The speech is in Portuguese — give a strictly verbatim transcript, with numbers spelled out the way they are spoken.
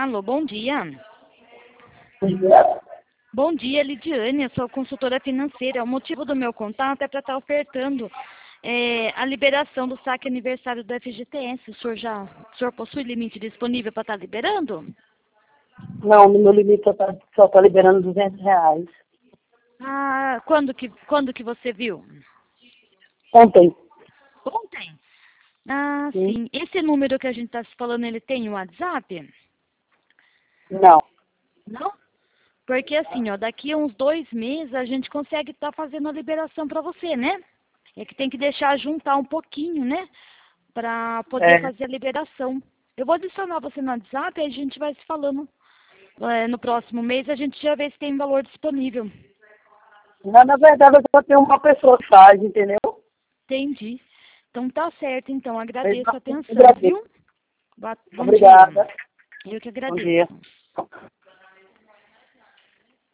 Alô, bom dia. Bom dia. Bom dia, Lidiane, eu sou consultora financeira. O motivo do meu contato é para estar ofertando é, a liberação do saque aniversário do F G T S. O senhor já o senhor possui limite disponível para estar liberando? Não, no meu limite só está só tá liberando duzentos reais. Ah, quando que, quando que você viu? Ontem. Ontem? Ah, Sim. sim. Esse número que a gente está se falando, ele tem o WhatsApp? Não. Não? Porque assim, ó, daqui a uns dois meses a gente consegue estar fazendo a liberação para você, né? É que tem que deixar juntar um pouquinho, né? Para poder É. fazer a liberação. Eu vou adicionar você no WhatsApp e a gente vai se falando. É, no próximo mês a gente já vê se tem valor disponível. Na, na verdade, eu só tenho uma pessoa que faz, entendeu? Entendi. Então tá certo, então. Agradeço a Eu atenção, agradeço. viu? Boa- Bom dia. Obrigada. Eu que Bom dia. agradeço.